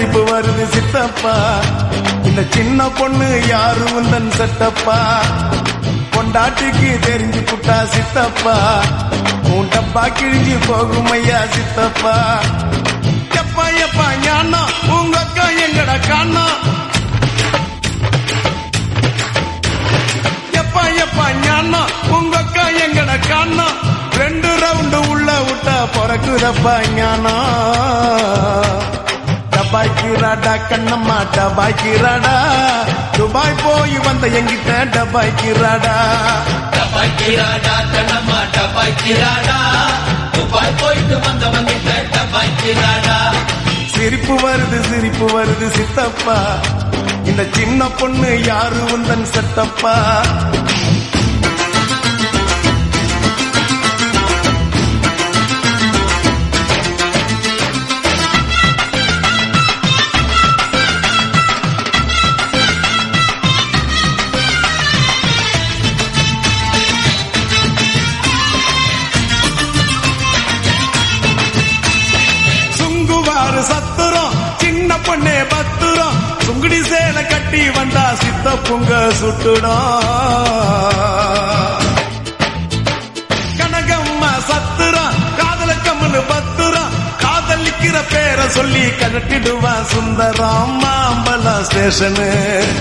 சிரிப்பு வருது சித்தப்பா, இந்த சின்ன பொண்ணு யாரு உந்தன் செட்டப்பா, பொண்டாட்டிக்கு தெரிஞ்சு புட்டா சித்தப்பா, உன் டப்பா கிழிஞ்சு போகும் ஐயா சித்தப்பா. எப்பா எப்பா ஞானா உங்க அக்கா எங்கட காணா, எப்பா எப்பா ஞானா உங்க அக்கா எங்கட காணா, 2 ரவுண்டு உள்ள விட்டா பிறக்குதப்பா ஞானா. டபாய்க்கிறாடா கண்ணம்மா டபாய்க்கிறாடா, துபாய் போய் வந்த எங்கிட்ட டபாய்க்கிறாடா. டபாய்க்கிறாடா கண்ணம்மா டபாய்க்கிறாடா, துபாய் போயிட்டு வந்தவங்கிட்ட டபாய்க்கிறாடா. சிரிப்பு வருது சித்தப்பா, இந்த சின்ன பொண்ணு யாரு உந்தன் செட்டப்பா. சத்துரம் சின்ன பொண்ணே பத்துரம், சுங்குடி சேலை கட்டி வந்தா சித்தப்புங்க சுட்டுடும். கனகம்மா சத்துரம் காதல கம்மனு பத்துரம், காதலிக்கிற பேரை சொல்லி கழட்டிடுவான் Sundaram. Mambalam station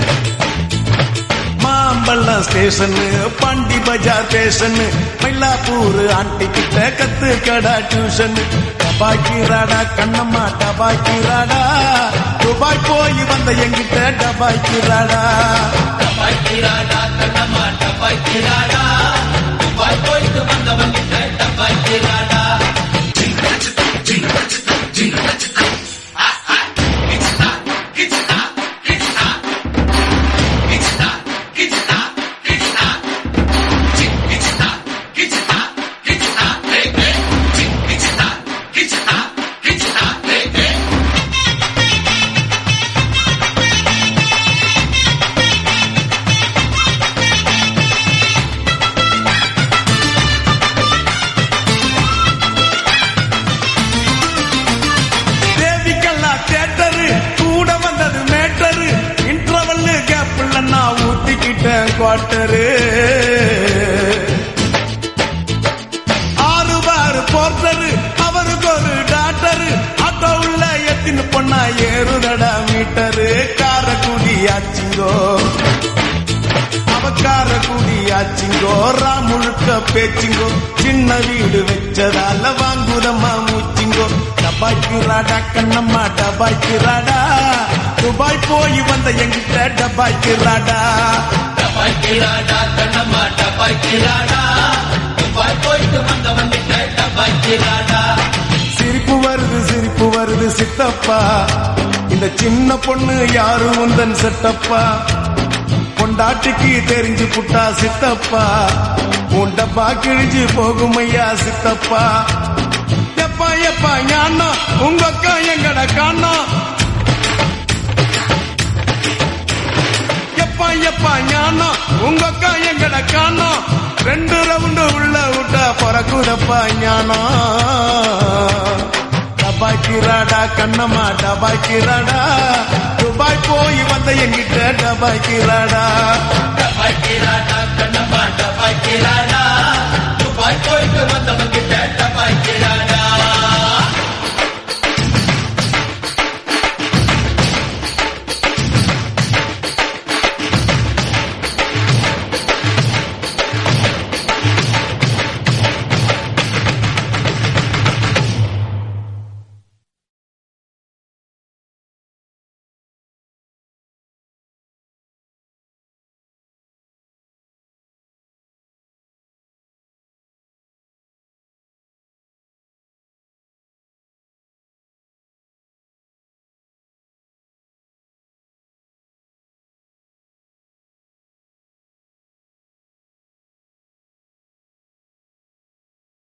Mambalam station, Pondy Bazaar station, Mylapore aunty கிட்ட கத்து கடா டியூஷன். டபாய்க்கிறாடா கண்ணம்மா டபாய்க்கிறாடா, துபாய் போய் வந்த எங்கிட்ட டபாய்க்கிறாடா. டபாய்க்கிறாடா கண்ணம்மா டபாய்க்கிறாடா, துபாய் போயிட்டு வந்தவங்கிட்ட டபாய்க்கிறாடா. குவார்டரு 6 பார் போர்ட்டரு, அவருக்கு ஒரு டாக்டரு, ஆட்டோ உள்ள எத்தின்னு பொண்ணா ஏறுதடா மீட்டரு. காரக்குடி ஆச்சிங்கோ அவக்கார கூடி ஆச்சிங்கோ, ராமுழுக்க பேச்சிங்கோ, சின்ன வீடு வச்சதால வாங்குதம்மா மூச்சிங்கோ. டபாய்க்கிறாடா கண்ணம்மா டபாய்க்கிறாடா, துபாய் போய் வந்த எங்கிட்ட டபாய்க்கிறாடா. டபாய்க்கிறாடா கண்ணம்மா டபாய்க்கிறாடா, துபாய் போயிட்டு வந்தவங்கிட்ட டபாய்க்கிறாடா. சிரிப்பு வருது சித்தப்பா, இந்த சின்ன பொண்ணு யாரு உந்தன் செட்டப்பா, பொண்டாட்டிக்கு தெரிஞ்சு புட்டா சித்தப்பா, உன் டப்பா கிழிஞ்சு போகும் ஐயா சித்தப்பா. எப்பா எப்பா ஞானா உங்க அக்கா எங்கட காணா, எப்பா எப்பா ஞானா உங்க அக்கா எங்கட காணா, 2 ரவுண்டு உள்ள விட்டா பிறக்குதப்பா ஞானா. டபாய்க்கிறாடா கண்ணம்மா டபாய்க்கிறாடா, துபாய் போய் வந்த எங்கிட்ட டபாய்க்கிறாடா. டபாய்க்கிறாடா கண்ணம்மா